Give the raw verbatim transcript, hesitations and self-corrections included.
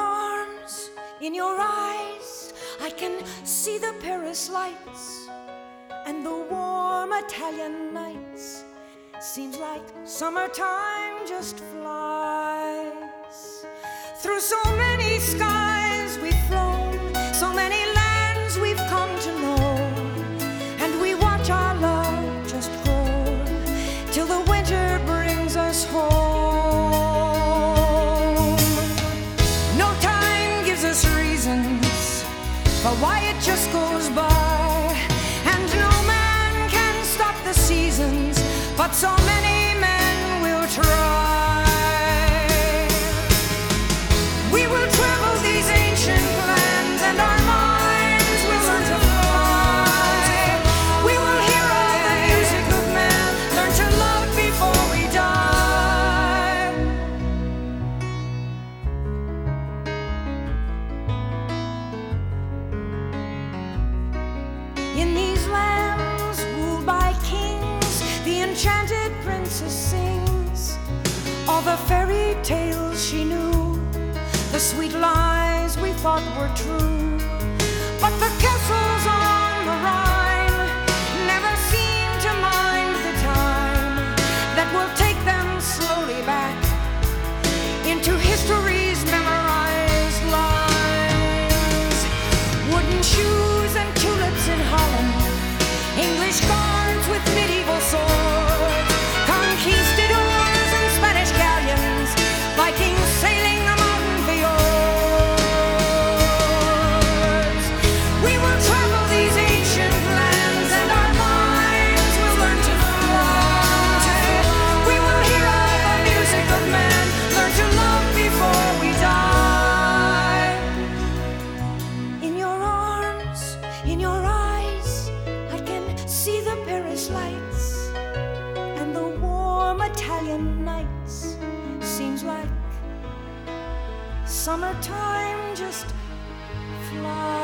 arms, in your eyes, I can see the Paris lights and the warm Italian nights. Seems like summertime just flies. Through so many skies we've flown, so many lands we've come to know, and we watch our love just grow till the winter brings us home. No time gives us reasons for why it just goes by, and no man can stop the seasons, but so many men will try. We will travel these ancient lands, and our minds will learn to fly. We will hear all the music of man, learn to love before we die. In these lands ruled by kings, the enchanted princess sings all the fairy tales she knew, the sweet lies we thought were true. But the castles on the Rhine never seem to mind the time that will take them slowly back into history's memorized lines. Wooden shoes and tulips in Holland, English guards with medieval swords, conquistadors and Spanish galleons, Vikings sailing the mountain fjords. We will travel these ancient lands, and our minds will learn to fly. We will hear all the music of man, learn to love before we die. In your arms, in your eyes, I can see the Paris lights and the warm Italian nights. Seems like summertime just flies.